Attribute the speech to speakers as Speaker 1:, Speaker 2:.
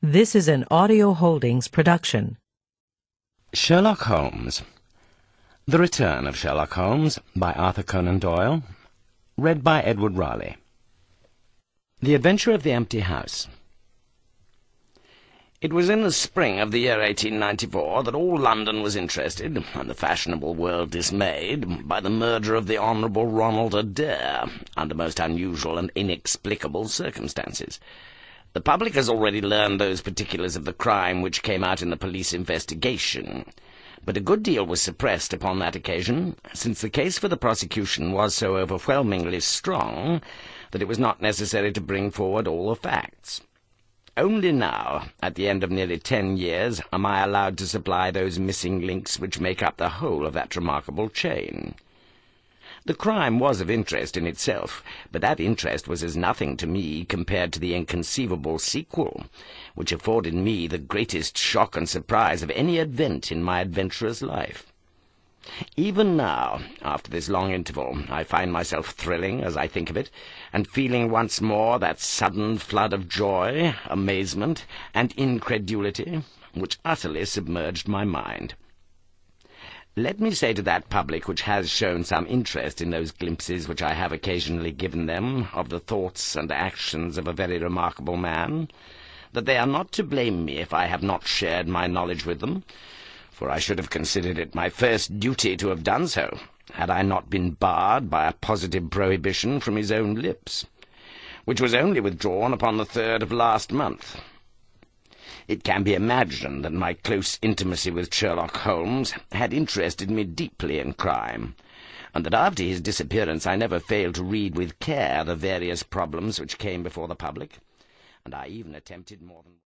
Speaker 1: This is an Audio Holdings production.
Speaker 2: Sherlock Holmes. The Return of Sherlock Holmes by Arthur Conan Doyle. Read by Edward Raleigh. The Adventure of the Empty House. It was in the spring of the year 1894 that all London was interested, and the fashionable world dismayed, by the murder of the Honourable Ronald Adair, under most unusual and inexplicable circumstances. The public has already learned those particulars of the crime which came out in the police investigation, but a good deal was suppressed upon that occasion, since the case for the prosecution was so overwhelmingly strong that it was not necessary to bring forward all the facts. Only now, at the end of nearly 10 years, am I allowed to supply those missing links which make up the whole of that remarkable chain. The crime was of interest in itself, but that interest was as nothing to me compared to the inconceivable sequel, which afforded me the greatest shock and surprise of any event in my adventurous life. Even now, after this long interval, I find myself thrilling as I think of it, and feeling once more that sudden flood of joy, amazement, and incredulity which utterly submerged my mind. Let me say to that public which has shown some interest in those glimpses which I have occasionally given them of the thoughts and actions of a very remarkable man, that they are not to blame me if I have not shared my knowledge with them, for I should have considered it my first duty to have done so, had I not been barred by a positive prohibition from his own lips, which was only withdrawn upon the 3rd of last month. It can be imagined that my close intimacy with Sherlock Holmes had interested me deeply in crime, and that after his disappearance I never failed to read with care the various problems which came before the public, and I even attempted more than